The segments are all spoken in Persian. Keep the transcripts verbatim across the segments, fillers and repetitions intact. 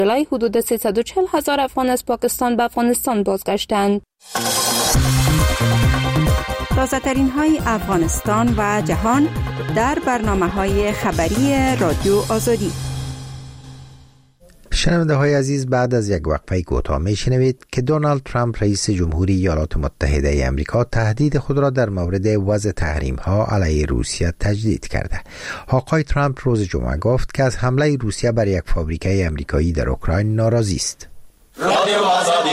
جولای حدود سیصد و چهل هزار افغان از پاکستان به افغانستان بازگشتند. تازه ترین های افغانستان و جهان در برنامه های خبری رادیو آزادی. شنونده های عزیز، بعد از یک وقفه کوتاه میشنوید که دونالد ترامپ رئیس جمهوری ایالات متحده ای آمریکا تهدید خود را در مورد وضع تحریم ها علیه روسیه تجدید کرده. آقای ترامپ روز جمعه گفت که از حمله روسیه بر یک فابریکه آمریکایی در اوکراین ناراضی است. رادیو آزادی.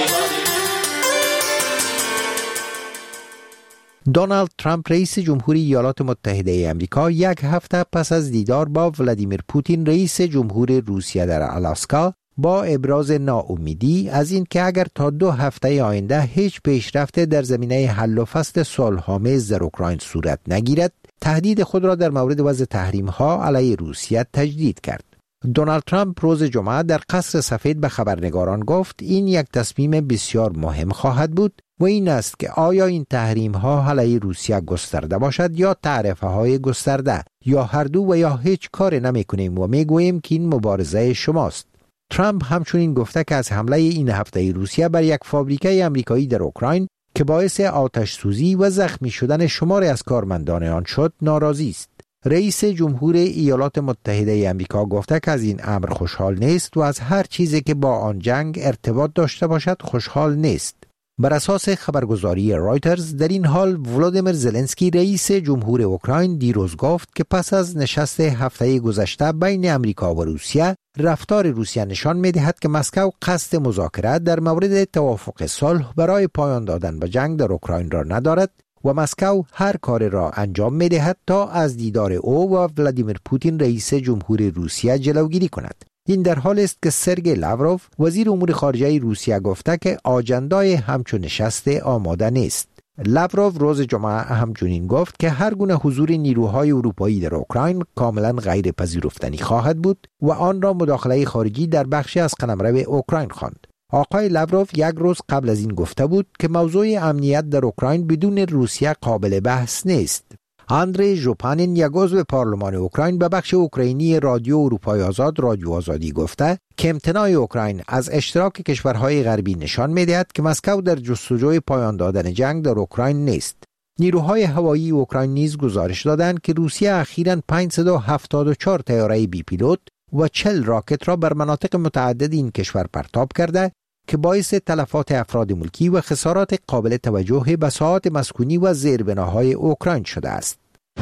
دونالد ترامپ رئیس جمهوری ایالات متحده ای آمریکا یک هفته پس از دیدار با ولادیمیر پوتین رئیس جمهور روسیه در آلاسکا با ابراز ناامیدی از این که اگر تا دو هفته آینده هیچ پیشرفت در زمینه حل و فصل صلح‌آمیز در اوکراین صورت نگیرد، تهدید خود را در مورد وضع تحریم‌ها علیه روسیه تجدید کرد. دونالد ترامپ روز جمعه در قصر سفید به خبرنگاران گفت این یک تصمیم بسیار مهم خواهد بود و این است که آیا این تحریم ها علیه روسیه گسترده باشد یا تعرفه های گسترده، یا هر دو و یا هیچ کار نمی کنیم و می گوییم که این مبارزه شماست. ترامپ همچنین گفته که از حمله این هفته روسیه بر یک فابریکه آمریکایی در اوکراین که باعث آتش سوزی و زخمی شدن شماری از کارمندان آن شد ناراضی است. رئیس جمهور ایالات متحده ای آمریکا گفته که از این امر خوشحال نیست و از هر چیزی که با آن جنگ ارتباط داشته باشد خوشحال نیست. بر اساس خبرگزاری رایترز در این حال ولادیمیر زلنسکی رئیس جمهور اوکراین دیروز گفت که پس از نشست هفته گذشته بین آمریکا و روسیه، رفتار روسیه نشان می‌دهد که مسکو قصد مذاکره در مورد توافق صلح برای پایان دادن به جنگ در اوکراین را ندارد و مسکو هر کار را انجام می‌دهد تا از دیدار او و ولادیمیر پوتین رئیس جمهور روسیه جلوگیری کند. این در حال است که سرگئی لاوروف وزیر امور خارجه روسیه گفته که آجندای همچون نشست آماده نیست. لاوروف روز جمعه همچنین گفت که هر گونه حضور نیروهای اروپایی در اوکراین کاملا غیر پذیرفتنی خواهد بود و آن را مداخله خارجی در بخشی از قلمرو اوکراین خواند. آقای لاوروف یک روز قبل از این گفته بود که موضوع امنیت در اوکراین بدون روسیه قابل بحث نیست. اندری ژوپانین یک عضو پارلمان اوکراین به بخش اوکراینی رادیو اروپای آزاد رادیو آزادی گفته که امتناع اوکراین از اشتراک کشورهای غربی نشان می‌دهد که مسکو در جستجوی پایان دادن جنگ در اوکراین نیست. نیروهای هوایی اوکراین نیز گزارش دادند که روسیه اخیراً پانصد و هفتاد و چهار طیاره بی پیلوت و چهل راکت را بر مناطق متعدد این کشور پرتاب کرده که باعث تلفات افراد ملکی و خسارات قابل توجه به ساحات مسکونی و زیربناهای اوکراین شده است.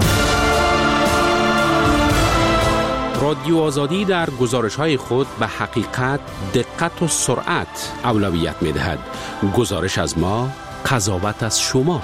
رادیو آزادی در گزارش‌های خود به حقیقت، دقت و سرعت اولویت می‌دهد. گزارش از ما، قضاوت از شما.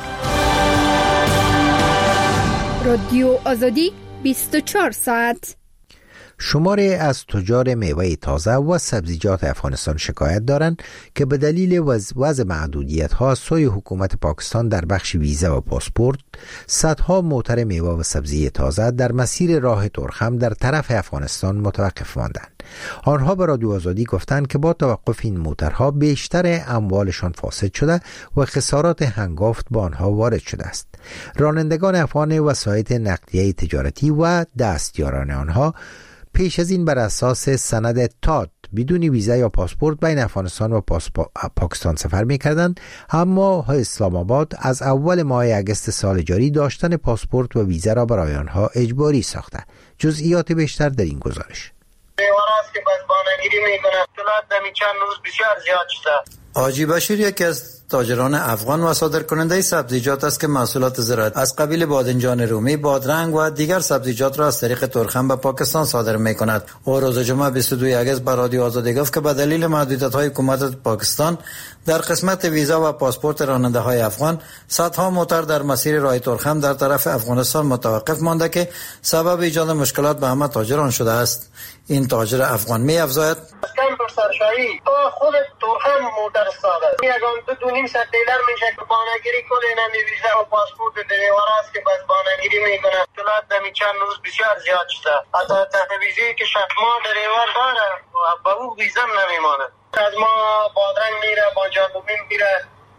رادیو آزادی بیست و چهار ساعت. شماری از تجار میوه تازه و سبزیجات افغانستان شکایت دارند که به دلیل وضع محدودیت‌ها از سوی حکومت پاکستان در بخش ویزا و پاسپورت، صدها موتر میوه و سبزی تازه در مسیر راه ترخم در طرف افغانستان متوقف ماندند. آنها به رادیو آزادی گفتند که با توقف این موترها بیشتر اموالشان فاسد شده و خسارات هنگفت با آنها وارد شده است. رانندگان افغان وسایط نقلیه تجارتی و دستیاران آنها پیش از این بر اساس سند تاد بدون ویزا یا پاسپورت بین افغانستان و پاسپا... پاکستان سفر می‌کردند، اما اسلام آباد از اول ماه اگست سال جاری داشتن پاسپورت و ویزا را برای آنها اجباری ساخته. جزئیات بیشتر در این گزارش. دیواناست که بازبانگیری میکنه. اطلاعات دمی چند روز بسیار زیاد شده. حاجی بشیر یکی از تاجران افغان و صادرکننده سبزیجات است که محصولات زراعت از قبیل بادنجان رومی، بادرنگ و دیگر سبزیجات را از طریق ترخم به پاکستان صادر می‌کند. او روز جمعه بیست و دوم اگست به رادیو آزادی گفت که به دلیل محدودیت‌های حکومت پاکستان در قسمت ویزا و پاسپورت راننده‌های افغان، صدها موتر در مسیر راه ترخم در طرف افغانستان متوقف مانده که سبب ایجاد مشکلات به همه تاجران شده است. این تاجر افغان می‌افزاید: کم بر سرشایی تو خود ترخم موتر ساده یگان دو دو نیم ست دیلر میشه که بانگیری کنه، نمی ویزا و پاسپورت دریوار است که بس بانگیری میکنه. اطلاعات دمی چند روز بسیار زیاد شده. از تحت ویزی که شما دریوار داره و به او ویزا نمیمانه. از ما بادرنگ میره، بانجان رومی میره،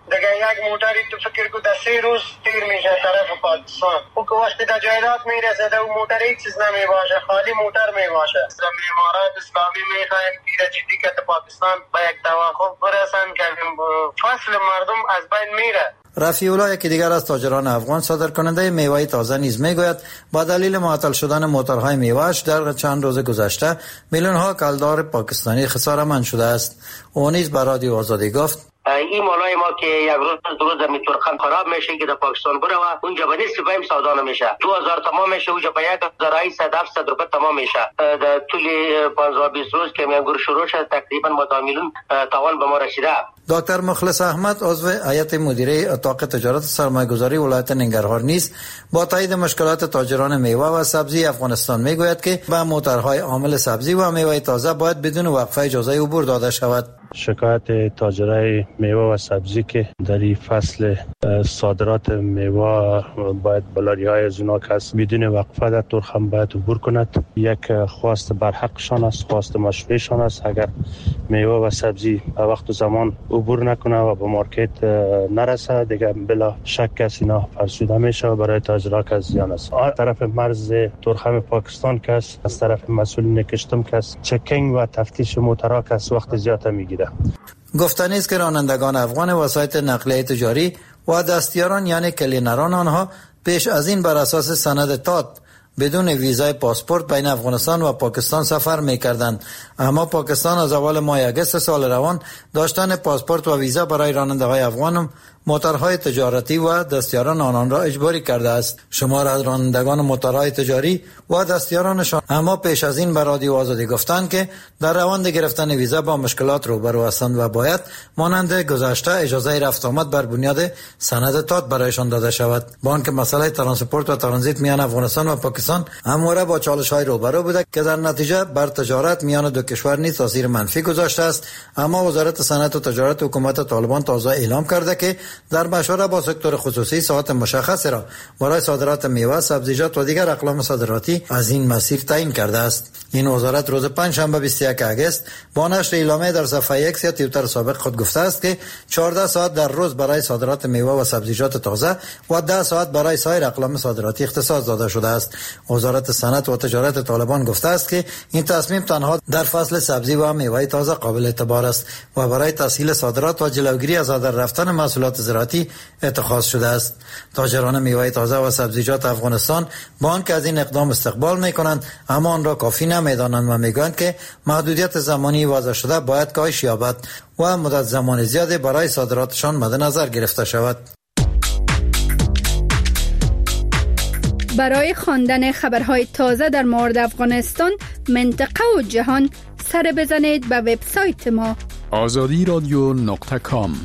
دیگه یک موتری تو فکر کو در سه روز تیر میشه طرف پاکستان. او که وقتی در جایداد میرسه در اون موتر هیچ چیز نمیباشه، خالی موتر میباشه. معمارات اسلامی میخوایم تیر جدی که پاکستان با یک توافق برسن که فصل مردم از بین میره. رفیع الله که دیگر از تاجران افغان صادر کننده میوه تازه نیز میگوید با دلیل معطل شدن موترهای میوه‌اش در چند روز گذشته میلیون ها کلدار پاکستانی خساره‌مند شده است. او نیز به رادیو آزادی گفت این مالای ما که یک روز دو روز میتورخم خراب میشه که در پاکستان بره و اونجا به نصف پایم سودا نمیشه، دو هزار تمام میشه، اونجا به یک هزار و هشتصد هفتصد روپیه تمام میشه. در طول پانزده بیست روز که میانگور شروع شد تقریبا با میلیون تاوان به ما رسیده. دکتر مخلص احمد عضو هیئت مدیره اتاق تجارت سرمایه‌گذاری ولایت ننگرهار نیز با تایید مشکلات تاجران میوه و سبزی افغانستان میگوید که به موترهای حامل سبزی و میوه تازه باید بدون وقفه اجازه عبور داده شود. شکایت تاجرای میوه و سبزی که در این فصل صادرات میوه باید بلاری های از اونا کس بدون وقفه در تورخم باید عبور کند. یک خواست برحقشان است، خواست مشروعشان است. اگر میوه و سبزی به وقت و زمان عبور نکنه و به مارکت نرسه دیگه بلا شک از اینا فرسوده میشه و برای تاجرها که زیان است. از طرف مرز تورخم پاکستان کس، از طرف مسئولین کشتم کس، چکینگ و تفتیش موترها کس وقت زیاده میگیره. گفتنی است که رانندگان افغان وسایط نقلیه تجاری و دستیاران یعنی کلینران آنها پیش از این بر اساس سند تات بدون ویزای پاسپورت بین افغانستان و پاکستان سفر می‌کردند، اما پاکستان از اول ماه اگست سال روان داشتن پاسپورت و ویزا برای راننده‌های افغان موترهای تجارتی و دستیاران آنان را اجباری کرده است. شمار از رانندگان موترهای تجاری و دستیارانشان اما پیش از این به رادیو آزادی گفتند که در روند گرفتن ویزا با مشکلات روبرو هستند و باید مانند گذشته اجازه رفت آمد بر بنیاد سند تات برایشان داده شود. با آنکه مسئله ترانسپورت و ترانزیت میان افغانستان و پاکستان همواره با چالش‌های روبرو بوده که در نتیجه بر تجارت میان دو کشور نیز تاثیر منفی گذاشته است، اما وزارت صنعت و تجارت حکومت طالبان تازه اعلام کرده که در مشوره با سکتور خصوصی ساعت مشخص را برای صادرات میوه، سبزیجات و دیگر اقلام صادراتی از این مسیر تعیین کرده است. این وزارت روز پنجشنبه بیست و یک اگست با نشر اعلامیه در صفحه ایکس یا توییتر سابق خود گفته است که چهارده ساعت در روز برای صادرات میوه و سبزیجات تازه و ده ساعت برای سایر اقلام صادراتی اختصاص داده شده است. وزارت صنعت و تجارت طالبان گفته است که این تصمیم تنها در فصل سبزی و میوه تازه قابل اعتبار است و برای تسهیل صادرات و جلوگیری از هدر رفتن محصولات زراعتی اتخاذ شده است. تاجران میوه تازه و سبزیجات افغانستان با آنکه از این اقدام استقبال میکنند اما آن را کافی نمیدانند و میگویند که محدودیت زمانی وضع شده باید کاهش یابد و مدت زمان زیادی برای صادراتشان مد نظر گرفته شود. برای خواندن خبرهای تازه در مورد افغانستان، منطقه و جهان سر بزنید به وبسایت ما آزادی رادیو نقطه کام.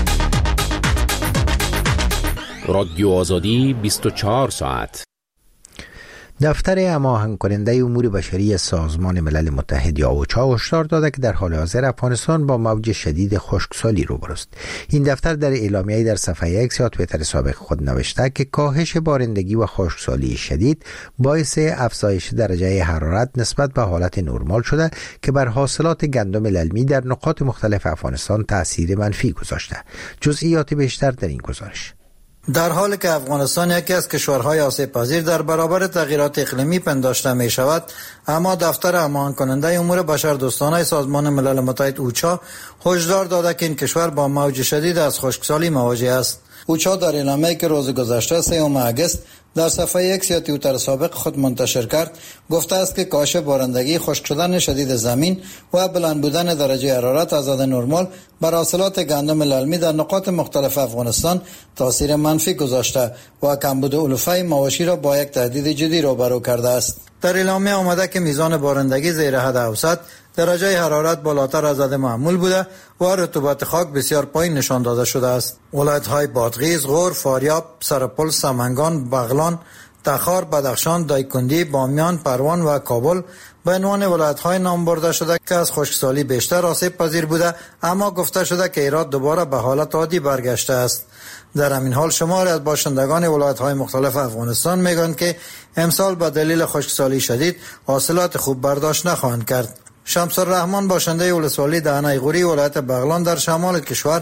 رادیو آزادی بیست و چهار ساعت. دفتر هماهنگ کننده امور بشری سازمان ملل متحد یا اوچا هشدار داده که در حال حاضر افغانستان با موج شدید خشکسالی روبرو است. این دفتر در اعلامیه‌ای در صفحه ایکس یا توییتر سابق خود نوشته که کاهش بارندگی و خشکسالی شدید باعث افزایش درجه حرارت نسبت به حالت نرمال شده که بر حاصلات گندم للمی در نقاط مختلف افغانستان تأثیر منفی گذاشته. جزئیات بیشتر در این گزارش. در حالی که افغانستان یکی از کشورهای آسیب پذیر در برابر تغییرات اقلیمی پنداشته می شود، اما دفتر هماهنگ کننده امور بشردوستانه سازمان ملل متحد اوچا هشدار داده که این کشور با موج شدید از خشکسالی مواجه است. اوچا در اعلامیه‌ای که روز گذشته سوم اگست در صفحه ایکس یا توییتر سابق خود منتشر کرد گفته است که کاهش بارندگی، خشک شدن شدید زمین و بلند بودن درجه حرارت از حد نرمال بر حاصلات گندم للمی در نقاط مختلف افغانستان تاثیر منفی گذاشته و کمبود علوفه مواشی را با یک تهدید جدی روبرو کرده است. در اعلامیه آمده که میزان بارندگی زیر حد اوسط، درجه حرارت بالاتر از حد معمول بوده و رطوبت خاک بسیار پایین نشان داده شده است. ولایت‌های بادغیس، غور، فاریاب، سرپل، سمنگان، بغلان، تخار، بدخشان، دایکندی، بامیان، پروان و کابل به عنوان ولایت‌های نام برده شده که از خشکسالی بیشتر آسیب پذیر بوده، اما گفته شده که هرات دوباره به حالت عادی برگشته است. در همین حال شماری از باشندگان ولایت‌های مختلف افغانستان میگویند که امسال به دلیل خشکسالی شدید حاصلات خوب برداشت نخواهند کرد. شمس الرحمن باشنده ولسوالی دهنه غوری ولایت بغلان در شمال کشور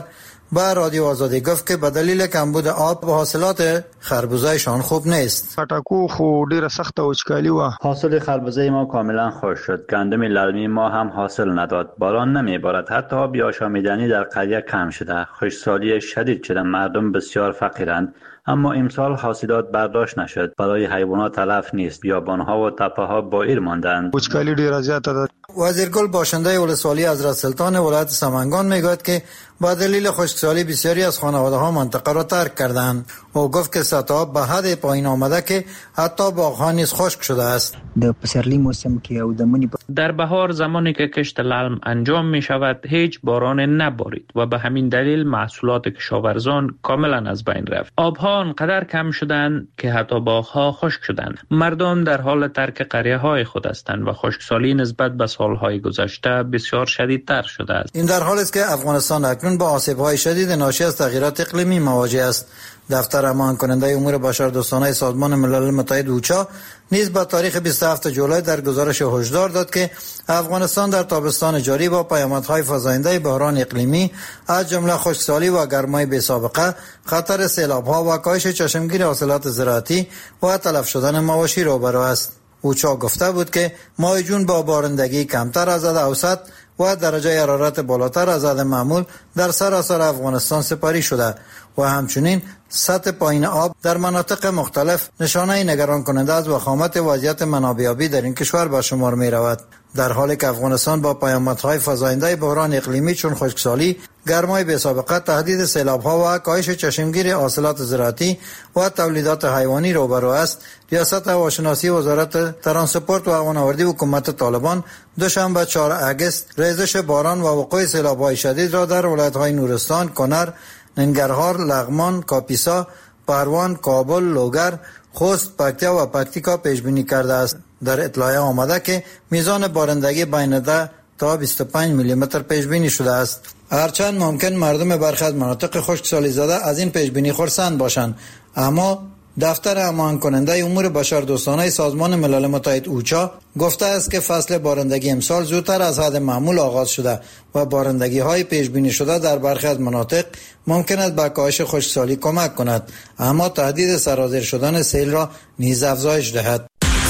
با رادیو آزادی گفت که به دلیل کمبود آب و حاصلات خربوزه‌شان خوب نیست. خټکو خو ډیره سخت وچکالی و. حاصل خربوزه ما کاملا خشک شد. گندم للمی ما هم حاصل نداد. باران نمیبارد. حتی آب آشامیدنی در قریه کم شده. خشکسالی شدید شده. مردم بسیار فقیرند. اما امسال حاصلات برداشت نشد. برای حیوانات تلف نیست. بیابان‌ها و تپه‌ها بائر ماندند. وچکالی ډیره زیاته ده. وزیرگل باشنده ولسوالی حضرت سلطان ولایت سمنگان میگوید که با دلیل خشکسالی بسیاری از خانواده‌ها منطقه را ترک کردند. او گفت که سطح آب به حد پایین آمده که حتی باغ‌ها نیز خشک شده است. در پسرلی موسم که او د منی در بهار زمانی که کشت للم انجام می شود هیچ باران نبارید و به همین دلیل محصولات کشاورزان کاملا از بین رفت. آبها انقدر کم شدند که حتی باغ‌ها خشک شدند. مردم در حال ترک قریه‌های خود هستند و خشکسالی نسبت به سال‌های گذشته بسیار شدیدتر شده است. این در حالی است که افغانستان اکنون با آسیب‌های شدید ناشی از تغییرات اقلیمی مواجه است. دفتر امان کننده امور بشردوستانه سازمان ملل متحد اوچا نیز با تاریخ بیست و هفتم جولای در گزارش هشدار داد که افغانستان در تابستان جاری با پیامدهای فزاینده بحران اقلیمی از جمله خشکسالی و گرمای بی‌سابقه، خطر سیلاب‌ها و کاهش چشمگیر حاصلات زراعتی و تلف شدن مواشی روبرو است. اوچا گفته بود که ماه جون با بارندگی کمتر از حد اوسط و درجه حرارت بالاتر از حد معمول در سراسر افغانستان سپاری شده و همچنین سطح پایین آب در مناطق مختلف نشانه نگران کننده از وخامت وضعیت منابع‌یابی در این کشور به شمار می رود. در حالی که افغانستان با پیامدهای فزاینده بحران اقلیمی چون خشکسالی، گرمای بی‌سابقه، تهدید سیلاب‌ها و کاهش چشمگیر حاصلات زراعتی و تولیدات حیوانی روبرو است، ریاست هواشناسی وزارت ترانسپورت و هوانوردی حکومت طالبان دوشنبه چهارم اگست ریزش باران و وقوع سیلاب‌های شدید را در ولایت‌های نورستان، کنر، ننگرهار، لغمان، کاپیسا، پروان، کابل، لوگر، خوست، پکتیا و پکتیکا پیش بینی کرده است. در اطلاع آمده که میزان بارندگی بین ده تا بیست و پنج میلی متر پیش بینی شده است. هرچند ممکن مردم برخی از مناطق خشکسالی زده از این پیش بینی خرسند باشند، اما دفتر امان کننده امور بشردوستانه سازمان ملل متحد اوچا گفته است که فصل بارندگی امسال زودتر از حد معمول آغاز شده و بارندگی های پیش بینی شده در برخی از مناطق ممکن است به کاهش خشکسالی کمک کند، اما تهدید سرازیر شدن سیل را نیز افزایش دهد.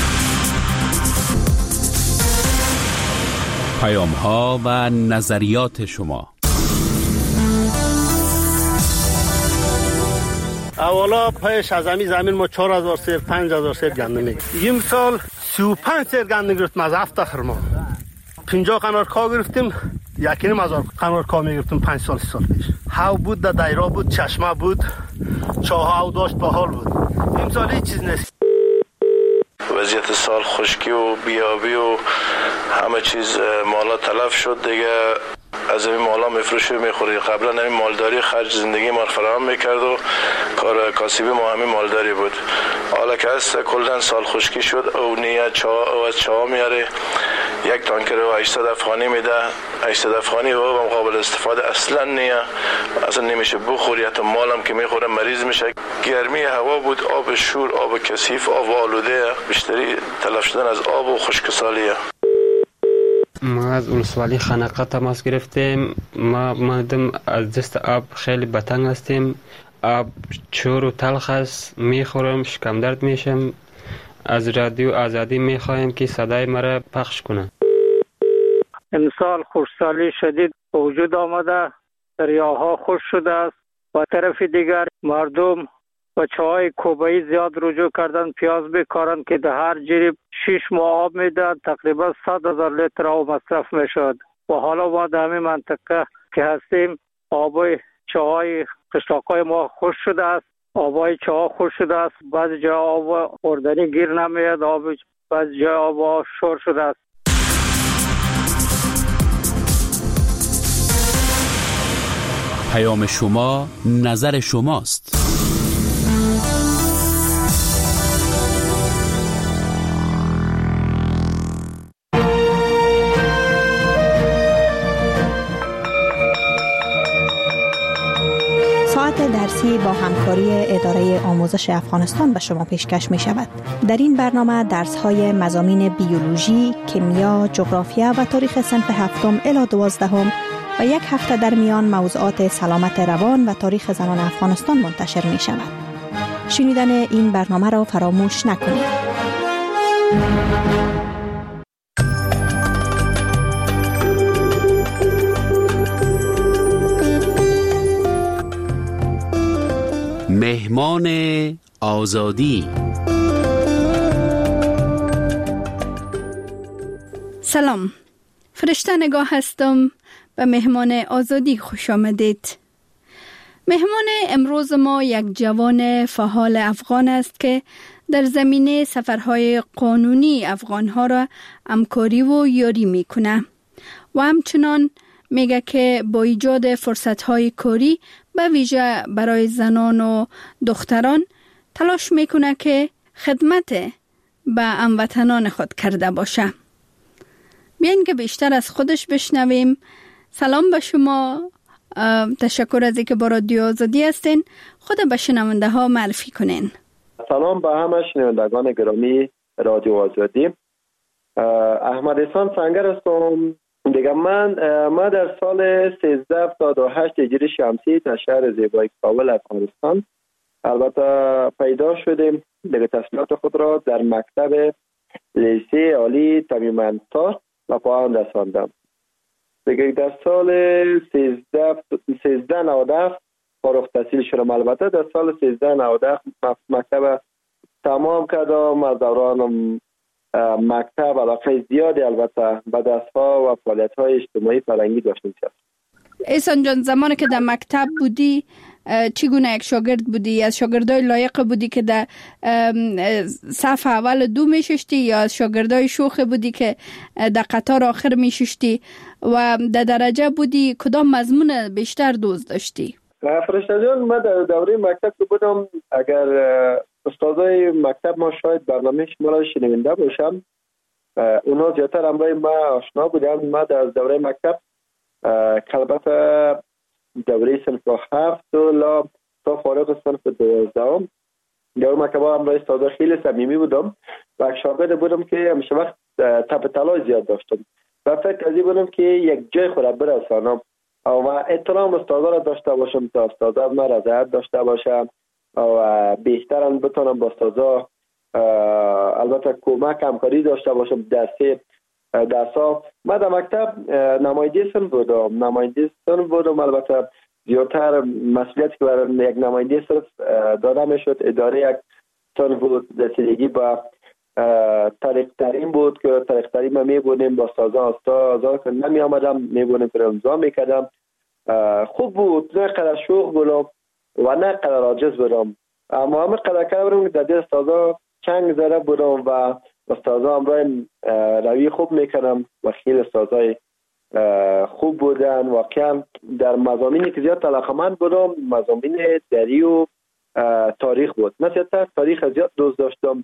پیام ها و نظریات شما. اولا پیش از همین زمین ما چهار هزار سیر پنج هزار سیر گندم میگرفتیم. این سال سی و پنج سیر گندم گرفتیم از هفت اخر ما. پنجاه قنار کا گرفتیم، یکی نیم هزار قنار کا میگرفتیم پنج سال سی سال پیش. هاو بود، در دایره بود، چشمه بود، چاه هاو داشت، باحال بود. این سال هیچ چیز نیست. وضعیت سال خشکی و بیابی و همه چیز مالا تلف شد دیگه. از این مالا میفروشه میخوری. قبلا همین مالداری خرج زندگی ما فراهم میکرد و کار کاسبی ما همین مالداری بود. حالا که هست کلا سال خشکی شد او نیت چا او از چا میاره یک تانکر و هشتصد افغانی میده. هشتصد افغانی و مقابل استفاده اصلا نیه، اصلا نمیشه بخوری. حتی مالم که میخوره مریض میشه. گرمی هوا بود، آب شور، آب کثیف، آب آلوده، بیشتری تلف شدن از آب و خشکسالیه. ما از ولسوالی خنقه تماس گرفتیم. ما مادم از دست آب خیلی بتنگ هستیم. آب چور و تلخ است، میخورم شکم درد میشم. از رادیو آزادی میخوایم که صدای مرا پخش کنه. امسال خشکسالی شدید وجود آمده، دریاها خشک شده است. و طرف دیگر مردم و چای کوبایی زیاد رجوع کردن، پیاز بکارن که در هر جریب شش ماه آب میدن، تقریبا صد هزار لیتر آب مصرف میشد. و حالا ما در همین منطقه که هستیم آبای چای قشلاقای ما خشک شده است. آبای چاه خشک شده است. بعضی جا آب خوردنی گیر نمیاد، آب بعضی جا آب شور شده است. پیام شما نظر شماست. ساعت درسی با همکاری اداره آموزش افغانستان به شما پیشکش می شود. در این برنامه درس های مضامین بیولوژی، کیمیا، جغرافیا و تاریخ صنف هفتم الی دوازدهم و یک هفته در میان موضوعات سلامت روان و تاریخ زنان افغانستان منتشر می شود. شنیدن این برنامه را فراموش نکنید. مهمان آزادی. سلام، فرشته نگاه هستم. به مهمان آزادی خوش آمدید. مهمان امروز ما یک جوان فعال افغان است که در زمینه سفرهای قانونی افغانها را همکاری و یاری میکنه و همچنان میگه که با ایجاد فرصتهای کاری به ویژه برای زنان و دختران تلاش میکنه که خدمت به هموطنان خود کرده باشه. بیاین که بیشتر از خودش بشنویم. سلام به شما، تشکر از اینکه با رادیو آزادی هستین. خود به شنونده ها معرفی کنین. سلام به همه شنوندگان گرامی رادیو آزادی. احمد احسان سنگر هستم. دیگه من ما در سال سیزده هفتاد و هشت هجری شمسی در شهر زیبای کابل افغانستان البته پیدا شدیم. دیگه تحصیلات خود را در مکتب لیسه عالی تمیم‌تار و پایان رساندم. دیگه در سال سیزده نود و هفت فارغ التحصیل شدم. البته در سال سیزده نود و هفت مکتب تمام کردم. از دوران مکتب علاقه زیادی البته به دست‌ها و فعالیت‌های اجتماعی فرهنگی داشتم. احسان جان، زمانی که در مکتب بودی چگونه یک شاگرد بودی؟ از شاگردای لایق بودی که در صف اول دو میششتی یا از شاگردای شوخ بودی که در قطار آخر میششتی و در درجه بودی کدام مضمون بیشتر دوست داشتی؟ فرشته جان، من در دوره مکتب که بودم، اگر استادای مکتب ما شاید برنامه شما را شنونده باشم، اونا زیادتر همراه ما آشنا بودن. ما در دوره مکتب البته دوره صنف هفت لا تا فارغ صنف دوازدهم در مکتب همراه استادا خیلی صمیمی بودم و شاگرد بودم که همیشه وقت تب تلاش زیاد داشتم و فکر از این بودم که یک جای خود برسانم و احترام استادا را داشته باشم تا استادا ما رضایت داشته باشم و بهتر بتونم با استادا البته کمک همکاری داشته باشم درسی درسا. من در مکتب نماینده صنف بودم نماینده صنف بودم البته زیادتر مسئولیتی که برای یک نماینده صنف داده میشد اداره یک صنف بود. رسیدگی به طریق ترین بود که طریق ترین ما میبونیم با استادا استادا که نمی آمدم میبونیم که امضا میکردم. خوب بود، نه قدر شوخ بودم و نه قدر عاجز بودم، اما همه قدر کرده بودم که در دل استادا چنگ زده بودم و استادا همراه روی خوب میکنم و خیلی استادای خوب بودن. واقعا در مضامینی که زیاد علاقه‌مند بودم مضامین دری و تاریخ بود. مثلا تاریخ زیاد دوست داشتم.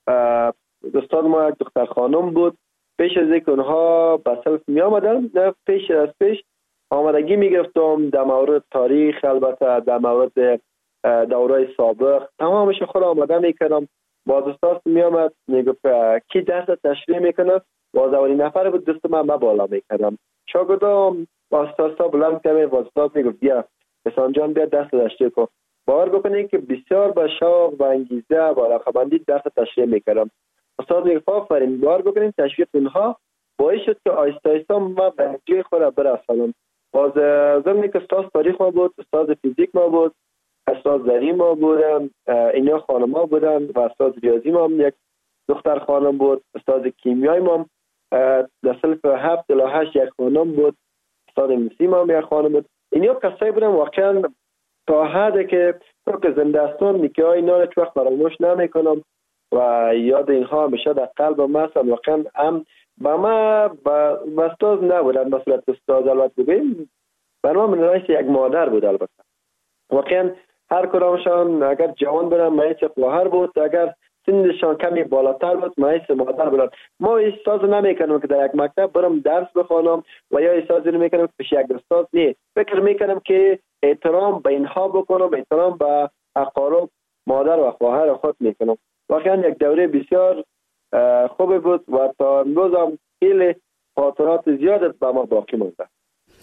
استاد ما یک دختر خانم بود. پیش از اینکه اونها به صنف می آمدن، پیش از پیش آمادگی می گرفتم در مورد تاریخ، البته در مورد دورای سابق تمامش خود آماده می کردم. باز استاد می آمد می گفت کی درس تشریح میکنه، باز اولین نفر بود دست من ما بالا می کردم. شاگردام با استاد بلند کردم، باز استاد می گفت بیا احسان جان بیا درس تشریح کن. باور بکنید که بسیار با شوق و انگیزه و علاقه‌مندی درس تشریح میکردم. استاد می گفت آفرین. باور بکنید تشویق اونها باعث شد که آهسته آهسته ما به جای خود برسانم. باز زمانی که استاد تاریخ ما بود، استاد فیزیک ما بود، استاد زری ما بودن، اینا خانم‌ها بودن و استاد ریاضی ما هم یک دختر خانم بود. استاد کیمیای ما در صنف هفت الی هشت یک خانم بود. استاد انگلیسی ما هم یک خانم بود. اینا کسایی بودن واقعا تا حدی که تو که زندستان نیکه های اینا رو چوخ فراموش نمیکنم و یاد اینها همیشه در قلب ما هستن. واقعا هم با ما با استاد نبودن، مثلا استاد البته بگیم برای من رئیس یک مادر بود. البته واقعا هر کدامشان اگر جوان بودن مایه خواهر بود، اگر سنشان کمی بالاتر بود مایه مادر بودن. ما احساس نمیکنم که در یک مکتب برم درس بخوانم و یا احساس نمیکنم که پیش یک استاد نه، فکر میکنم که احترام به اینها بکنم، احترام به اقارب مادر و خواهر خود میکنم. واقعا یک دوره بسیار خوب بود و تا امروز هم خیلی خاطرات زیاد به ما باقی مونده.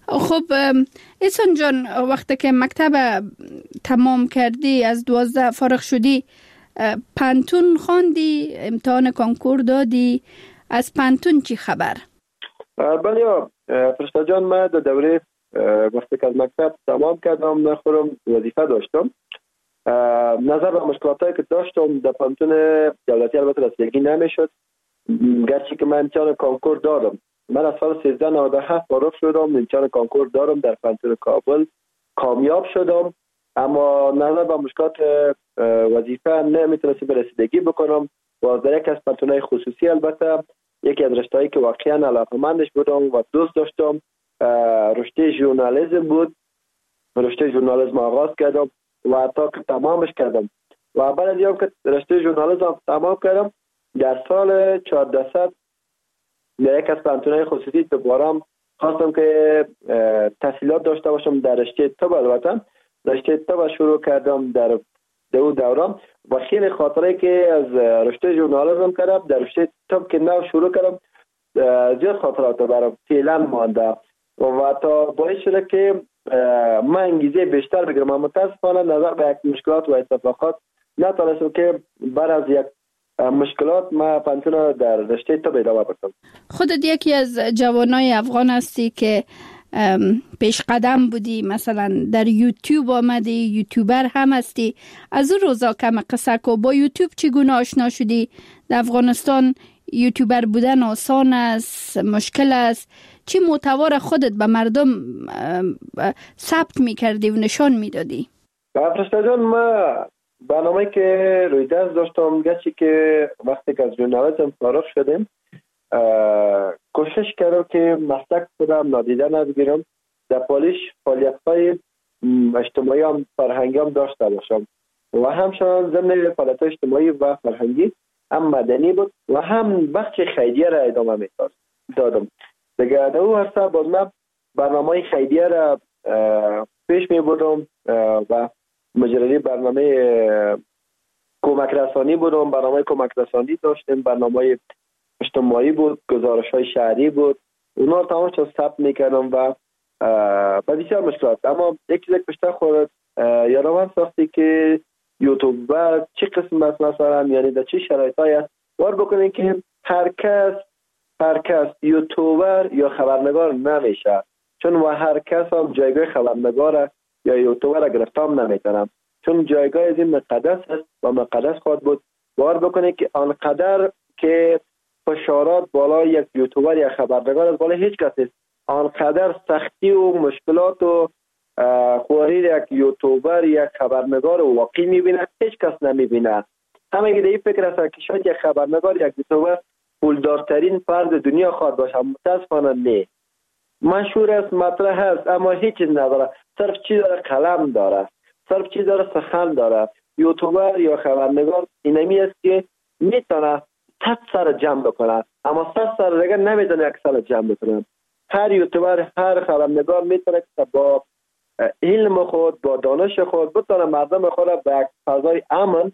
خب احسان جان، وقتی که مکتب تمام کردی، از دوازده فارغ شدی، پانتون خواندی، امتحان کنکور دادی، از پانتون چی خبر؟ بله فرشته جان، من در دوره وقتی که از مکتب تمام کردم نخورم وظیفه داشتم. نظر به مشکلاتایی که داشتم در پانتون دولتی البته رسیدگی نمیشد، گرچه که من امتحان کنکور دادم. من از سال سیزده نود و هفت فارغ شدم، امتحان کنکور دارم در پانتون کابل، کامیاب شدم، اما نظر به مشکلات وظیفه نمیتونستم به رسیدگی بکنم. و در یک از پانتونهای خصوصی البته یکی از رشته‌هایی که واقعا علاقه‌مندش بودم و دوست داشتم رشته ژورنالیسم بود. رشته ژورنالیسم آغاز کردم و تا که تمامش کردم و بعد از اینکه رشته ژورنالیسم تمام کردم در سال چهارده در یک از پانتونهای خصوصی دوباره خواستم که تحصیلات داشته باشم در رشته طب. البته رشته طب شروع کردم در دو دورم و خیلی خاطره که از رشته ژورنالیسم کردم در رشته طب که نو شروع کردم زیاد خاطرات برام فعلا مانده و تا باعث شده که من انگیزه بیشتر بگیرم. اما متاسفانه نظر به یک مشکلات و اتفاقات نتونستم که بعد از یک مشکلات ما پانتون در رشته طب ادامه بدم. خودت یکی از جوانای افغان هستی که پیش قدم بودی، مثلا در یوتیوب آمدی، یوتیوبر هم هستی. از اون روزا کم قصه کو، با یوتیوب چگونه آشنا شدی؟ در افغانستان یوتیوبر بودن آسان است، مشکل است؟ چی محتوا خودت به مردم ثبت میکردی و نشان میدادی؟ فرشته جان، ما برنامه که روی دست داشتم، گرچه که وقتی که از ژورنالیسم فارغ شدیم کوشش کردم که مسلک خودم نادیده نگیرم، در پالیش فعالیت‌های اجتماعی هم فرهنگی هم داشته باشم و همچنان ضمن فعالیت‌های اجتماعی و فرهنگی هم مدنی بود و هم بخش خیریه را ادامه میدادم. دیگه در اون عرصه باز من برنامه خیریه را پیش می بردم و مجری برنامه کمک رسانی بودم، برنامه کمک رسانی داشتیم، برنامه اجتماعی بود، گزارش های شهری بود، اونا رو تمامش ثبت میکردم و با بسیار مشکلات. اما یک چیز بیشتر خورد یادم ساختی که یوتیوبر چه قسم است، مثلا یعنی در چه شرایطی است وار بکنین که هر کس هر کس یوتیوبر یا خبرنگار نمیشه، چون و هر کس هم جایگاه خبرنگار یا یوتیوبر گرفتام نمیتونم، چون جایگاه از این مقدس است و مقدس خواهد بود. وار بکنه که آنقدر که فشارات بالا یک یوتیوبر یا خبرنگار از بالا هیچ کس نیست، آنقدر سختی و مشکلات و خواری یک یوتیوبر یا خبرنگار واقعی میبینه هیچ کس نمیبینه. همه که این فکر است که شاید یک خبرنگار یک یوتیوبر پولدارترین فرد دنیا خواهد باشه، متاسفانه نه. مشهور است، مطرح است، اما هیچ چیز نداره، صرف چی داره؟ قلم داره، صرف چی داره؟ سخن داره. یوتیوبر یا خبرنگار اینمی است که میتونه صد سر جمع بکنه، اما صد سر دیگه نمیتونه یک سر جمع بکنه. هر یوتیوبر، هر خبرنگار میتونه که با علم خود، با دانش خود بتونه مردم خود را به یک فضای امن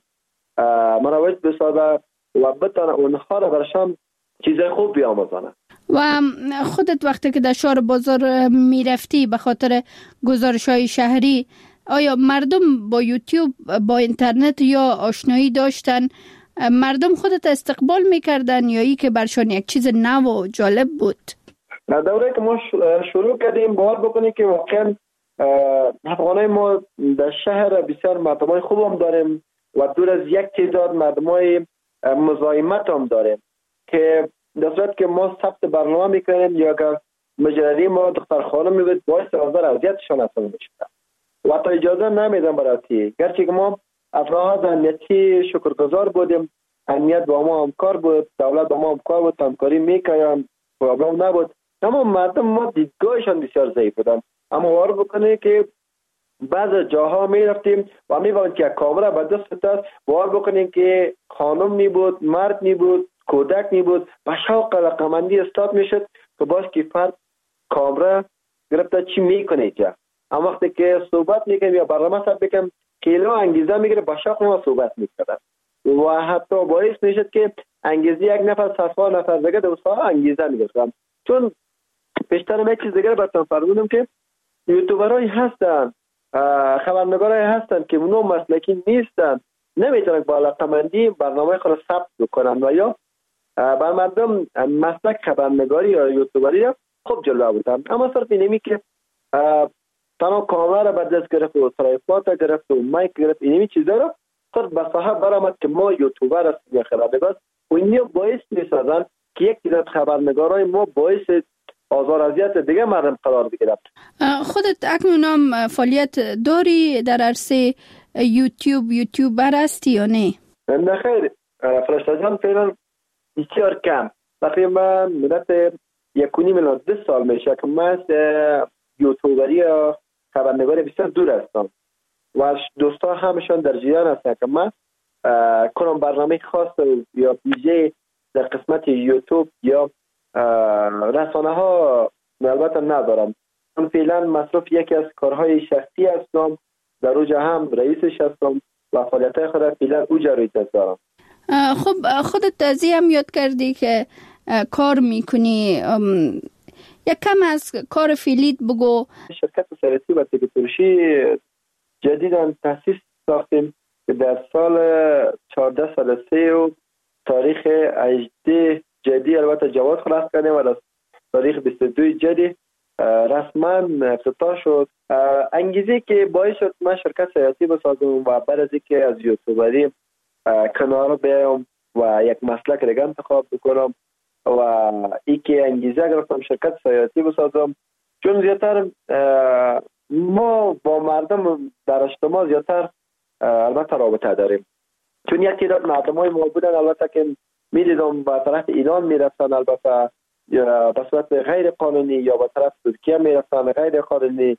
مروج بسازه و بتونه اونها را برشان چیزای خوب بیاموزانه. و خودت وقتی که در شهر بازار میرفتی به خاطر گزارش های شهری، آیا مردم با یوتیوب، با اینترنت یا آشنایی داشتن؟ مردم خودت استقبال میکردن یا ای که برشان یک چیز نو و جالب بود؟ در دوره که ما شروع کردیم باور بکنیم که واقعا افغانای ما در شهر بسیار مردمای خوب هم داریم و دور از یک تعداد مردمای مزاحمت هم داریم که در صورت که ما ثبت برنامه میکنیم یا اگر مجری ما دختر خانم میبود باعث آزار اذیتشان اصلا میشد و تا اجازه نمیدن براتی، گرچه که ما افراد امنیتی شکرگزار بودیم، امنیت با ما همکار بود، دولت با ما همکار بود، همکاری میکردن، پرابلم نبود، اما مردم ما دیدگاهشان بسیار ضعیف بودن. اما وارد بکنه که بعض جاها میرفتیم و میباید که کامرا به دست است، وارد بکنیم که خانم می بود، مرد می بود، کودک می بود، با شوق رقمندی استاد میشد که باش که فرد کامرا گرفته چی میکنه جا. اما وقتی که صحبت میکنیم یا برنامه ثبت میکنیم کیلو انگیزه میگیره، با شوق ما صحبت میکردن و حتی باعث میشد که انگیزه یک نفر صفا نفر دیگه دوستا انگیزه میگرفتن، چون بیشتر یک چیز دیگه براتون فرمودم که یوتیوبرای هستن، خبرنگارای هستن که اونو مسلکی نیستن، نمیتونن با علاقه‌مندی برنامه خود ثبت بکنن و یا بر مردم مسلک خبرنگاری یا یوتیوبری را خوب جلو آوردن. اما صرف اینمی که تنها کامera را بر دست گرفت و ترایپود گرفت و مایک گرفت، اینمی چیزا را صرف به صاحب برآمد که ما یوتیوبر هستیم یا خبرنگار، و اینیا باعث میسازن که یک تعداد خبرنگارای ما باعث آزار اذیت دیگه مردم قرار بگیرد. خودت اکنون هم فعالیت داری در عرصه یوتیوب، یوتیوبر هستی یا نه؟ نه خیر، فرشته جان فعلا بسیار کم، تقریبا مدت یک و نیم الی دو سال میشه که من از یوتیوبری یا خبرنگاری بسیار دور هستم و دوستا همشان در جریان هستن که من کنم برنامه خاص یا ویژه در قسمت یوتیوب یا رسانه ها البته ندارم. من فعلا مصروف یکی از کارهای شخصی هستم، در اوجا هم رئیسش هستم و فعالیت‌های خود فعلا اوجا روی دست دارم. خب خودت از هم یاد کردی که کار میکنی، یک کم از کار فعلیت بگو. شرکت سرعتی و تکنولوژی جدیداً تأسیس ساختیم که در سال چهارده سال سه و تاریخ هجده جدی البته جواز خلاص کردیم و در تاریخ بیست و دو جدی رسما افتتاح شد. انگیزه که باعث شد من شرکت سیاسی بسازم و بعد از اینکه از یوتیوبری کنار بیام و یک مسلک دیگه انتخاب بکنم و ای که انگیزه گرفتم شرکت سیاسی بسازم، چون زیادتر ما با مردم در اجتماع زیادتر البته رابطه داریم، چون یک تعداد مردمای ما بودن البته که میدیدم به طرف ایران میرفتن، البته یا به صورت غیر قانونی یا به طرف ترکیه میرفتن غیر قانونی.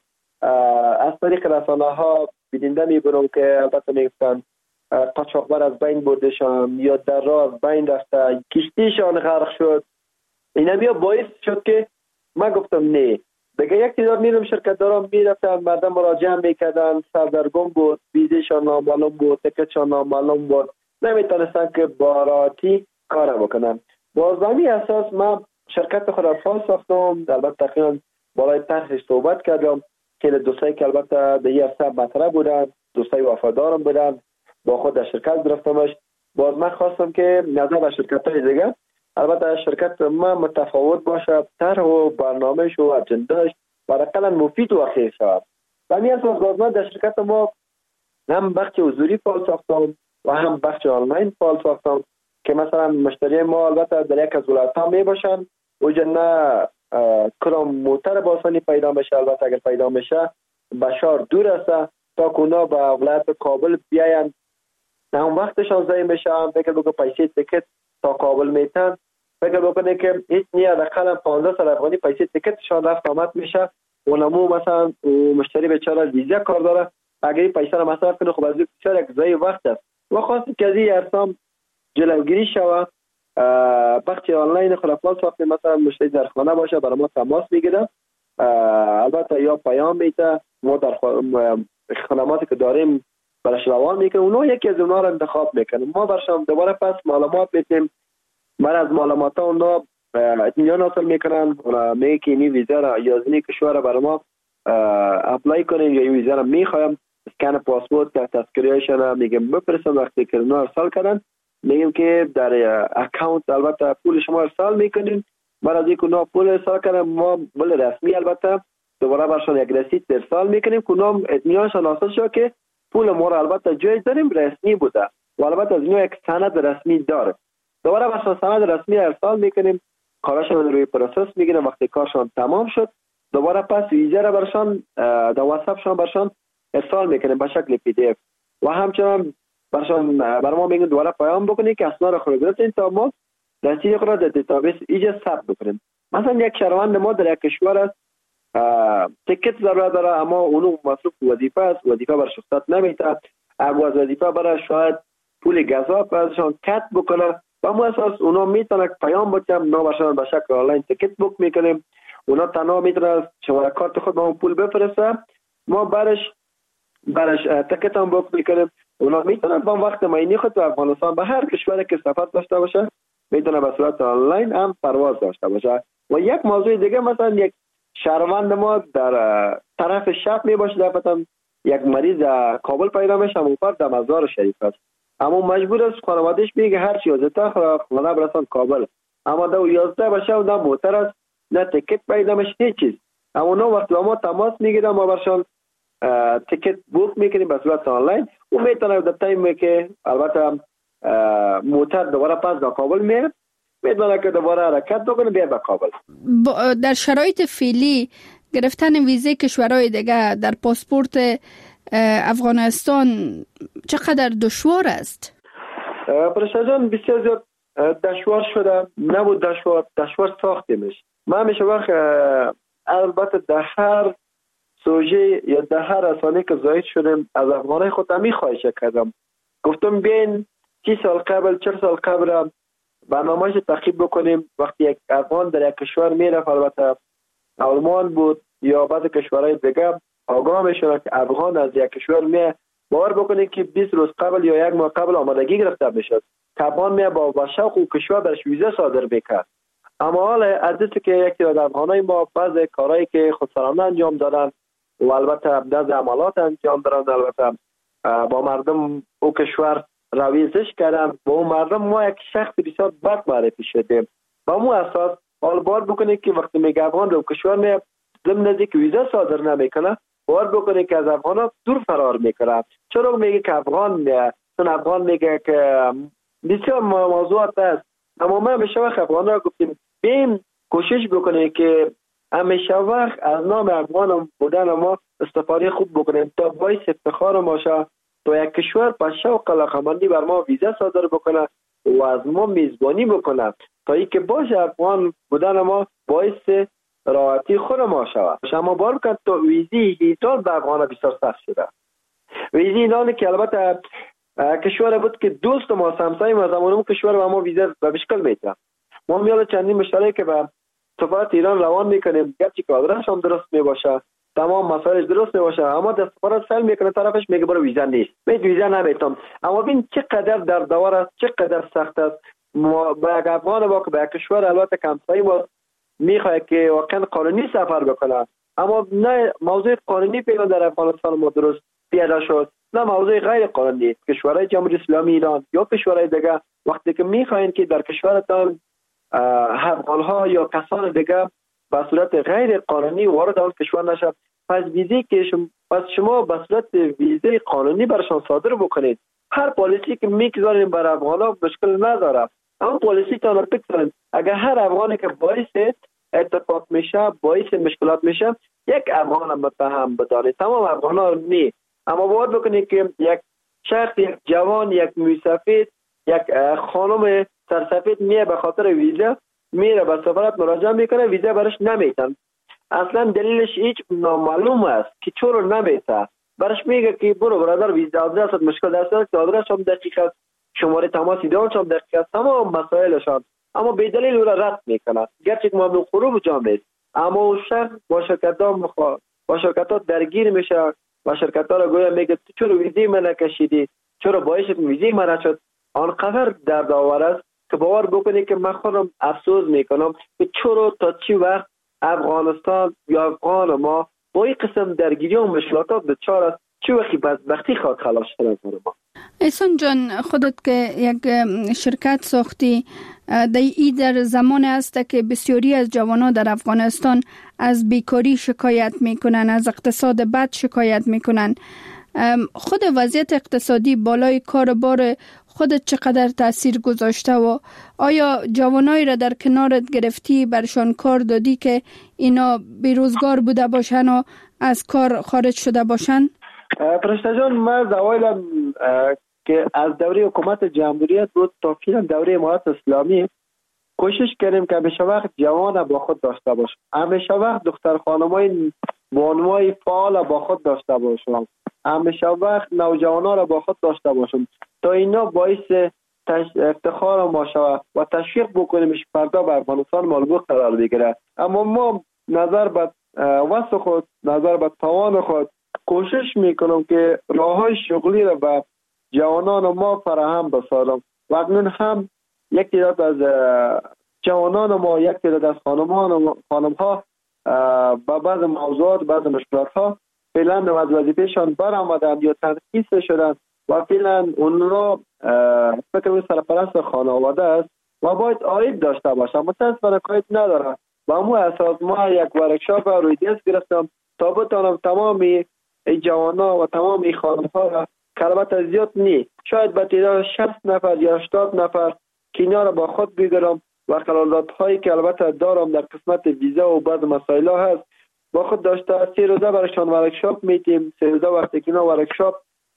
از طریق رسانه ها بیننده میبینم که البته میگفتن قاچاقبر از بین بردشان یا در راه از بین رفته، کشتیشان غرق شد. اینا بیا باعث شد که من گفتم نه دیگه. یک تعداد میرم شرکت دارم میرفتن، مردم مراجعه میکردن، سردرگم بود، ویزشان نامعلوم بود، تکتشان نامعلوم بود، نمیتونستن که با راحتی کار بکنن. باز همین اساس من شرکت خود را فعال ساختم. البته تقریبا بالای طرحش صحبت کردم که دوستایی که البته در این عرصه مطرح بودن، دوستای وفادارم بودن، با خود در شرکت گرفتمش. باز من خواستم که نظر به شرکت‌های دیگه البته شرکت ما متفاوت باشه، طرح و برنامه‌اش و اجنده‌اش برای مفید و خیر شود. و همین اساس باز من در شرکت ما هم بخش حضوری فعال ساختم و هم بخش آنلاین فعال ساختم که مثلا مشتری ما البته در یک از ولایت‌ها می باشن، اوجا نه کرام موتر با آسانی پیدا بشه، البته اگر پیدا بشه بشار دور است تا کونا به ولایت کابل بیاین، نه اون وقتشان ضایع بشه. فکر بگو پیسه تیکت تا کابل میتن، فکر بکنه که هیچ نیا دقیقا پانزده سال افغانی پیسه تیکتشان رفت آمد میشه. اونمو مثلا مشتری بیچاره ویزا کار داره، اگر پیسه را مصرف کنه خب از این بسیار یک ضایع وقت است. و خواستم که از این ارسام جلوگیری شود. بخش آنلاین خلافات ساختیم، مثلا مشتری در خانه باشه برای ما تماس میگیره، البته یا پیام میده، ما در خدماتی که داریم برش روان میکنه، اونا یکی از اونا رو انتخاب میکنه، ما برشان دوباره پس معلومات میدیم. من از معلومات ها اونا اطمینان حاصل میکنن، میگه که این ویزا را یا از این کشور را برای ما اپلای کنیم یا این ویزا را میخوایم، اسکن پاسپورت که تذکریهشان میگم بفرستم. وقتی که اونا ارسال کردن میگیم که در اکانت البته پول شما ارسال میکنیم. بعد از اینکه اونا پول ارسال کردن ما بل رسمی البته دوباره برشان یک رسید ارسال میکنیم که اونا اطمینانشان حاصل شد که پول ما را البته جایز داریم، رسمی بوده و البته از اینو یک سند رسمی داره. دوباره برشان سند رسمی ارسال میکنیم، کارشان روی پروسس میگیریم. وقتی کارشان تمام شد دوباره پس ویزا را برشان در واتساپشان برشان ارسال میکنیم به شکل پی دی اف و همچنان برشان برای ما میگن دوباره پیام بکنید که اسناد خود گرفتین تا ما رسید خود را در دیتابیس ایجا ثبت بکنیم. مثلا یک شهروند ما در یک کشور است، تیکت ضرورت داره اما اونو مصروف وظیفه است، وظیفه بر شخصت نمیده، اگه از وظیفه برای شاید پول گزاف ازشان کت بکنه و ما اساس اونا میتونه پیام بکنم، نا برشان به شکل آنلاین تیکت بک میکنیم. اونا تنها میتونه شماره کارت خود به اون پول بفرسته، ما برش برش تیکت هم بک میکنیم. اونا میتونن با وقت معینی خود به افغانستان به هر کشوری که سفر داشته باشه میتونه به صورت آنلاین هم پرواز داشته باشه. و یک موضوع دیگه مثلا یک شهروند ما در طرف شب می باشه دفتر یک مریض در کابل پیدا میشه اون فرد در مزار شریف است اما مجبور است خانوادهش میگه هر چی یازده خانه برسان کابل اما در یازده باشه و نه موتر است نه تیکت پیدا میشه هیچ چیز اما نه وقت با ما تماس میگیرم ما برشان تیکت بوک میکنیم به صورت آنلاین و میتونه در تایمی که البته موتر دوباره پس در کابل میره میتونه که دوباره حرکت بکنه بیاد به کابل. در شرایط فعلی گرفتن ویزه کشورهای دیگه در پاسپورت افغانستان چقدر دشوار است؟ پرشا جان بسیار زیاد دشوار شده نبود دشوار دشوار ساخته میشه من میشه وقت البته در هر سوژه یا در هر رسانه که زاید شدم از افغانای خودم میخواهش کردم گفتم بین سی سال قبل چهل سال قبل برنامه‌اش تعقیب بکنیم وقتی یک افغان در یک کشور میره البته آلمان بود یا بعضی کشورهای دیگه آگاه میشونه که افغان از یک کشور میه باور بکنید که بیست روز قبل یا یک ماه قبل آمادگی گرفته بشه که افغان میه با با شوق و کشور درش ویزا صادر بکنه اما حالا از دستی که یکی از افغانای ما بعضی کارهایی که خودسرانه انجام دادن و البته بعضی عملات انجام دادن البته با مردم او کشور رویزش کردن با اون مردم ما یک شخص بسیار بد معرفی شدیم با مو اساس حال بار بکنید که وقتی میگه افغان رو کشور میه ضمن نزدیک ویزا صادر نمیکنه بار بکنید که از افغان ها دور فرار میکنه چرا میگه که افغان میه چون افغان میگه که بسیار موضوعات است اما ما همیشه وقت افغان ها گفتیم بیم کوشش بکنید که همیشه وقت از نام افغان بودن ما استفاده خوب بکنیم تا باعث افتخار ما شه تا یک کشور با شوق علاقه‌مندی بر ما ویزا صادر بکنه و از ما میزبانی بکنه تا اینکه باشه افغان بودن ما باعث راحتی خود ما شود شما بار کرد تا ویزی ایران به افغان بسیار سخت شده ویزی ایران که البته کشور بود که دوست ما همسایه ما زمانم کشور و ما ویزا به مشکل میتره ما میاد چندین مشترک که به سفارت ایران روان میکنیم گرچه که آدرس هم درست میباشه تمام مسائلش درست میباشه اما در سفارت سل میکنه طرفش میگه برو ویزا نیست میگه ویزا نمیتونم اما ببین چقدر در دوار است چقدر سخت است با افغان با که به کشور البته همسایه ما میخواد که واقعا قانونی سفر بکنه اما نه موضوع قانونی پیدا در افغانستان ما درست پیاده شد نه موضوع غیر قانونی کشورهای جمهوری اسلامی ایران یا کشورهای دیگه وقتی که میخواین که در کشورتان افغانها یا کسان دیگه به صورت غیر قانونی وارد آن کشور نشد پس ویزی که شما پس شما به صورت ویزه قانونی برشان صادر بکنید هر پالیسی که میگذاریم بر افغانها مشکل نداره اما پالیسی تان بگذارید اگر هر افغانی که باعث اتفاق میشه باعث مشکلات میشه یک افغان متهم بدانید تمام افغانها نی اما باور بکنید که یک شخص یک جوان یک موسفید یک خانم سرسفید میه به خاطر ویزا میره به سفارت مراجعه میکنه ویزا برش نمیتن اصلا دلیلش هیچ نامعلوم است که چرا نمیته برش میگه که برو برادر ویزا آدرست مشکل است آدرس هم دقیق است شماره تماس ایدان هم دقیق است تمام مسائلشان اما به دلیل او را رد میکنه گرچه که ممنوع خروج جام نیست اما اون شخص با شرکت ها با شرکت ها درگیر میشه و شرکت ها را گویا میگه تو چرا ویزی من نکشیدی چرا باعث ویزی من نشد آنقدر دردآور است که باور بکنید که من خودم افسوس میکنم که چرا تا چی وقت افغانستان یا افغان ما با این قسم درگیری و مشکلات دچار است چی وقتی بدبختی خواهد خلاص شد ما. احسان جان خودت که یک شرکت ساختی ای در زمان است که بسیاری از جوانان در افغانستان از بیکاری شکایت میکنن از اقتصاد بد شکایت میکنن خود وضعیت اقتصادی بالای کار بار خودت چقدر تاثیر گذاشته و آیا جوانایی را در کنارت گرفتی برشان کار دادی که اینا بیروزگار بوده باشن و از کار خارج شده باشن؟ پرشته جان ما زوایلم که از دوره حکومت جمهوریت بود تا فیلم دوره امارات اسلامی کوشش کردیم که همیشه وقت جوان با خود داشته باشم همیشه وقت دختر خانمای بانوای فعال با خود داشته باشم همیشه وقت نوجوانان را با خود داشته باشم تا اینا باعث افتخار ما شود و تشویق بکنیمش فردا به افغانستان مالگو قرار بگیره اما ما نظر به وسع خود نظر به توان خود کوشش میکنم که راههای شغلی را به جوانان ما فراهم بسازم و اکنون هم یک تعداد از جوانان ما یک تعداد از خانمان خانم ها با بعض موضوعات بعض مشکلات ها فعلا از وظیفهشان برآمدند یا ترخیص شدند و فعلا اونها فکر کنم سرپرست خانواده است و باید عاید داشته باشه. متاسفانه عاید نداره. و همون اساس ما یک ورکشاپ روی دست گرفتم تا بتانم تمام این جوانان و تمام این خانم ها را که البته زیاد نی شاید به تعداد شصت نفر یا هشتاد نفر که اینا را با خود بگیرم و قرارداد هایی که البته دارم در قسمت ویزا و بعض مسائل ها هست با خود داشته سه روزه برایشان ورکشاپ میتیم. سه روزه وقتی که اینا ورکشاپ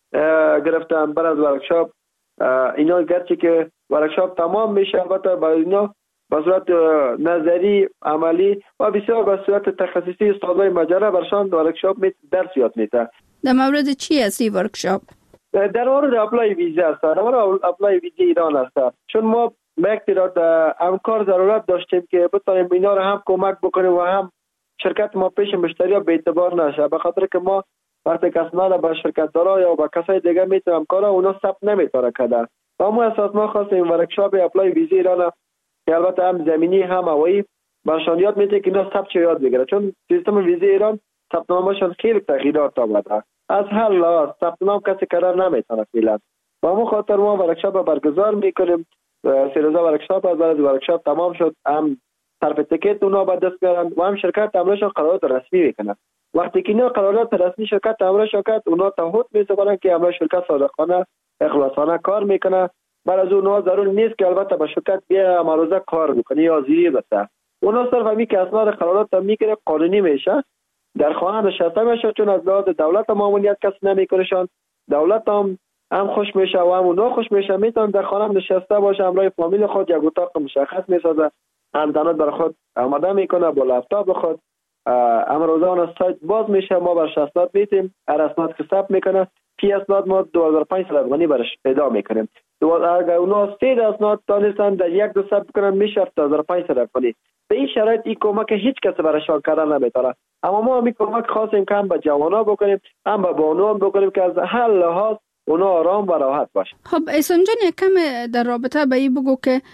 گرفتن بعد از ورکشاپ اینا گرچه که ورکشاپ تمام میشه البته با اینا به صورت نظری عملی و بسیار به صورت تخصصی استادای مجره برشان ورکشاپ می درس یاد میده. در مورد چی است این ورکشاپ؟ در مورد اپلای ویزا است. در مورد اپلای ویزا ایران است. چون ما یک تعداد همکار ضرورت داشتیم که بتونیم اینا را هم کمک بکنیم و هم شرکت ما پیش مشتری ها به اعتبار نشه، به خاطر که ما وقتی کسنا را به شرکت دارا یا به کسای دیگه میتونم کارا اونا ثبت نمیتونه کده. و ما اساس ما خواستیم ورکشاپ اپلای ویزا ایران که البته هم زمینی هم هوایی برشان یاد میده که اینا ثبت یاد بگیره، چون سیستم ویزا ایران ثبت نامشون خیلی تغییرات آورده. از هر لحاظ ثبت نام کسی کردن نمیتونه فعلا. و ما خاطر ما ورکشاپ برگزار میکنیم. سه روزه ورکشاپ از بعد ورکشاپ تمام شد هم صرف تیکت اونا به دست میارن و هم شرکت امرشون قرارداد رسمی میکنن. وقتی که اینا قرارداد رسمی شرکت امر شرکت اونا تعهد میسپارن که امر شرکت صادقانه اخلاصانه کار میکنه. بعد از اونها ضرور نیست که البته به شرکت بیا امروزه کار بکنه یا زیری بسه. اونا صرف همین که اسناد قرارداد میگیره قانونی میشه در خانه نشسته میشه، چون از لحاظ دولت ماموریت کسی نمیکنشان. دولت هم هم خوش میشه و هم اونا خوش میشه، میتونن در خانه نشسته باشه همراه فامیل خود یک اتاق مشخص میسازه، همدانات بر خود آماده میکنه با لپتاپ خود. امروزه اون سایت باز میشه، ما برش اسناد میتیم، هر اسناد که ثبت میکنه فی اسناد ما دو هزار و پانصد افغانی برش پیدا میکنیم. اگر اونا سه اسناد دانستن در یک دو ثبت کنن میشه هفت هزار و پانصد افغانی. به این شرایط این کمک هیچ کس برشان کردن نمیتونه. اما ما همین کمک خواستیم که هم به جوانا بکنیم هم به بانوان بکنیم که از هر لحاظ اونا آرام و راحت باشه. خب احسان جان یک کم در رابطه به این بگو که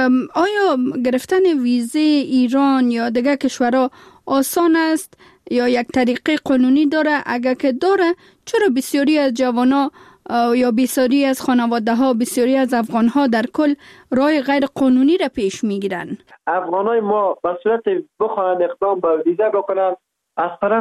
آیا گرفتن ویزه ایران یا دیگر کشورها آسان است یا یک طریقه قانونی داره؟ اگر که داره چرا بسیاری از جوانا یا بسیاری از خانواده ها بسیاری از افغان ها در کل راه غیر قانونی را پیش میگیرن؟ افغان های ما به صورت بخواهند اقدام به ویزه بکنن از طرف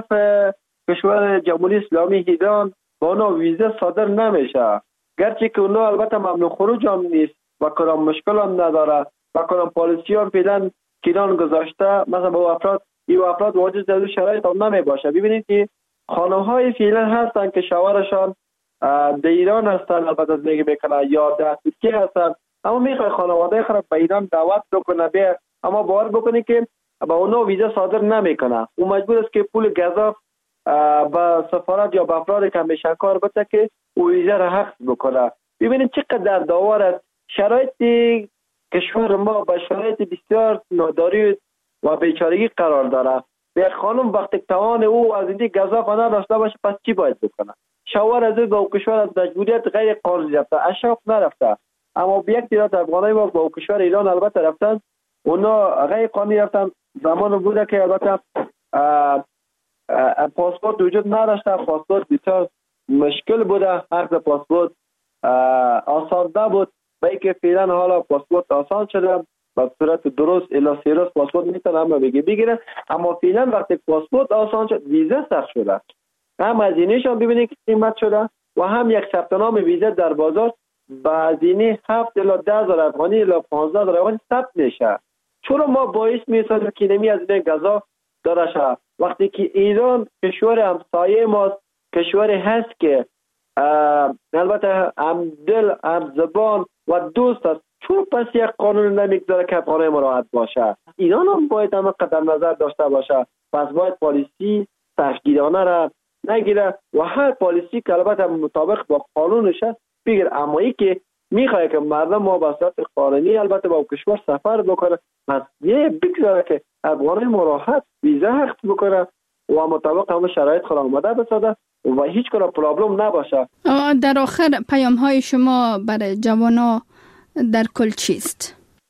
کشور جمهوری اسلامی ایران با اونا ویزه صادر نمیشه، گرچه که اونا البته ممنوع خروج هم نیست و کدام مشکل هم نداره و کدام پالیسی هم پیدن ایران گذاشته مثلا با افراد این افراد واجد در شرایط هم نمی باشه. ببینید که خانم های فعلا هستن که شوهرشان در ایران هستن البته دیگه میکنه یا در ترکیه هستن، اما میخوای خانواده خود به ایران دعوت بکنه بیا، اما باور بکنی که با اونا ویزه صادر نمیکنه. او مجبور است که پول گزاف با سفارت یا با افراد که همیشه کار بده که او ویزه را حفظ بکنه. ببینید چقدر داور است. شرایط کشور ما با شرایط بسیار ناداری و بیچارگی قرار داره. یک خانم وقتی توان او از این گزاف نداشته باشه پس چی باید بکنه؟ شوهر از او کشور از مجبوریت غیر قانونی رفته، اشراف نرفته، اما به یک تعداد افغانای ما با کشور ایران البته رفتن، اونا غیر قانونی رفتن. زمان بوده که البته پاسپورت وجود نداشته، پاسپورت بسیار مشکل بوده، عقد پاسپورت آسان نبود، به اینکه فعلا حالا پاسپورت آسان شده به صورت درست الی سه روز پاسپورت میتونه هم بگه بگیره. اما فعلا وقتی پاسپورت آسان شد ویزه سخت شده، هم هزینه‌اش هم ببینید که قیمت شده و هم یک ثبت نام ویزه در بازار با هزینه هفت الی ده هزار افغانی الی پانزده هزار افغانی ثبت میشه. چرا ما باعث میسازیم که نمی از این گزا داره شد وقتی که ایران کشور همسایه ماست، کشوری هست که البته هم دل هم زبان و دوست است، چون پس یک قانون نمیگذاره که افغانای مراحت باشه؟ ایران هم باید هم قدم نظر داشته باشه، پس باید پالیسی سختگیرانه را نگیره و هر پالیسی که البته مطابق با قانونش است بگیر. اما ای که میخواه که مردم ما به صورت قانونی البته با کشور سفر بکنه، پس یه بگذاره که افغانای مراحت ویزا حق بکنه و مطابق همه شرایط خود آماده بسازه و هیچ کنه پرابلم نباشه. در آخر پیام های شما برای جوانا در کل چیست؟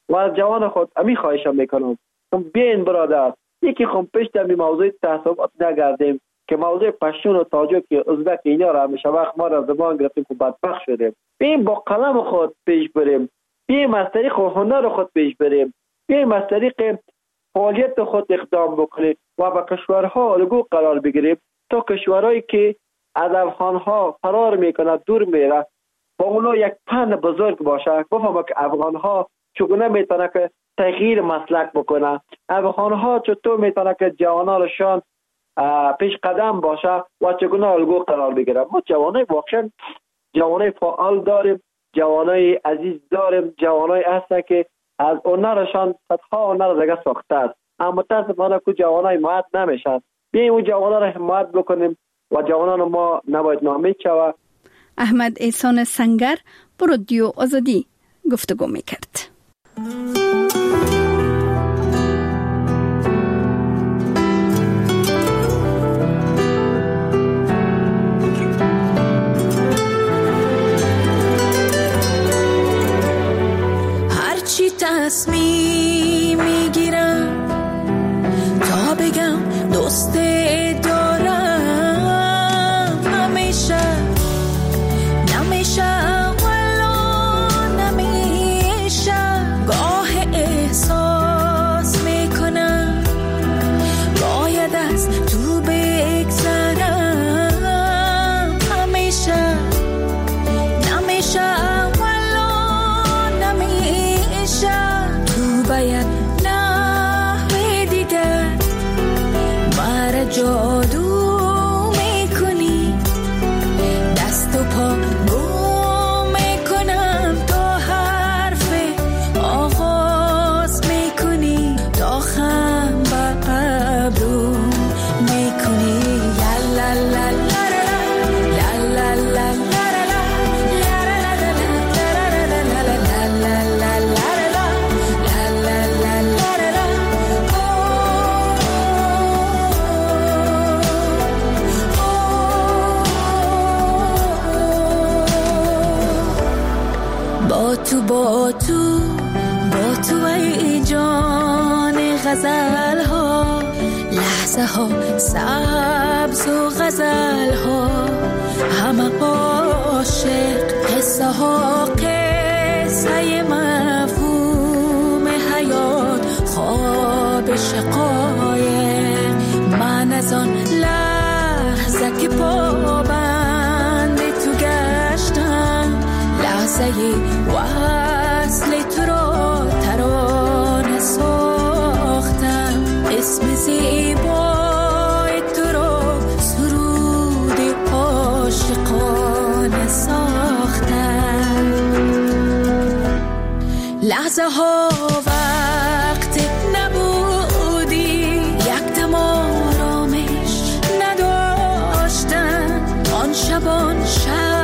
و از جوان خود امی خواهشم میکنم بیاین برادر یکی خم پشت می موضوع تعصبات نگردیم که موضوع پشتون و تاجیک ازبک اینا را همیشه وقت ما را زبان گرفتیم که بدبخت شدیم. بیاین با قلم خود پیش بریم، بیاین از طریق هنر خود پیش بریم، بیاین از طریق فعالیت خود اقدام بکنیم و با کشورها الگو قرار بگیریم تا کشورهایی که از افغانها فرار میکنه دور میره با اونا یک پند بزرگ باشه، بفهمه که افغانها چگونه میتونه که تغییر مسلک بکنه، افغانها چطور میتونه که جوانانشان پیش قدم باشه و چگونه الگو قرار بگیره. ما جوانای واقعا جوانای فعال داریم، جوانای عزیز داریم، جوانای هستن که از هنرشان صدها هنر دیگه ساخته است، اما متاسفانه که جوانای حمایت نمیشن. بیایم اون جوانا را حمایت بکنیم و جوانان ما نباید ناامید شود. احمد احسان سنگر با رادیو آزادی گفتگو میکرد. هرچی تصمیم میگیرم تا بگم دوست دارم همیشه نمیشه ولا نمیشه گاه احساس میکنم باید از تو بگذرم همیشه نمیشه ولا نمیشه تو باید نحوه دیگر مرا جادو میکنی دست و پا گم میکنم تا حرف آغاز میکنی تا خم به ابرو میکنی لا لا لا لا لا لا لا تو با تو با تو ای جان غزل ها لحظه ها سبز و غزل ها همه عاشق قصه ها قصه مفهوم حیات خواب شقایق من از آن لحظه که پابند تو گشتم لحظه وصل تو را ترانه ساختم اسم زیبای تو را سرود عاشقانه ساختم لحظه ها وقت نبودی یک دم آرامش نداشتم آن شبان شب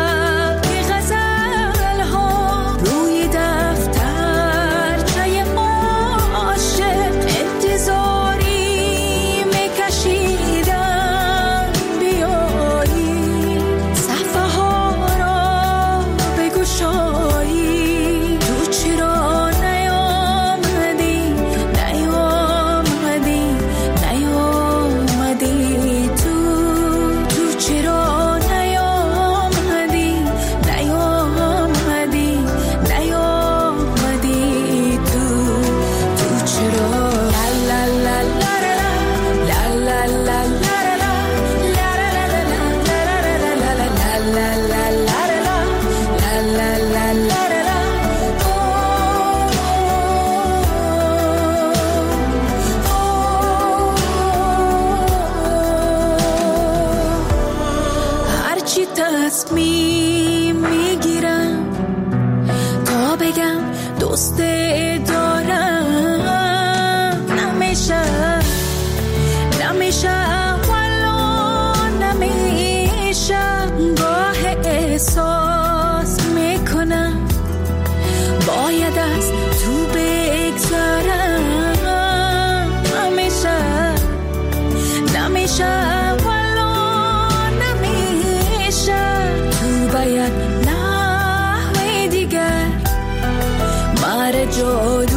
تصمیم میگیرم تا بگم دوست دارم نمیشه نمیشه ولا نمیشه گاه احساس میکنم باید از تو بگذرم نمیشه نمیشه باید نحوه دیگر مرا جادو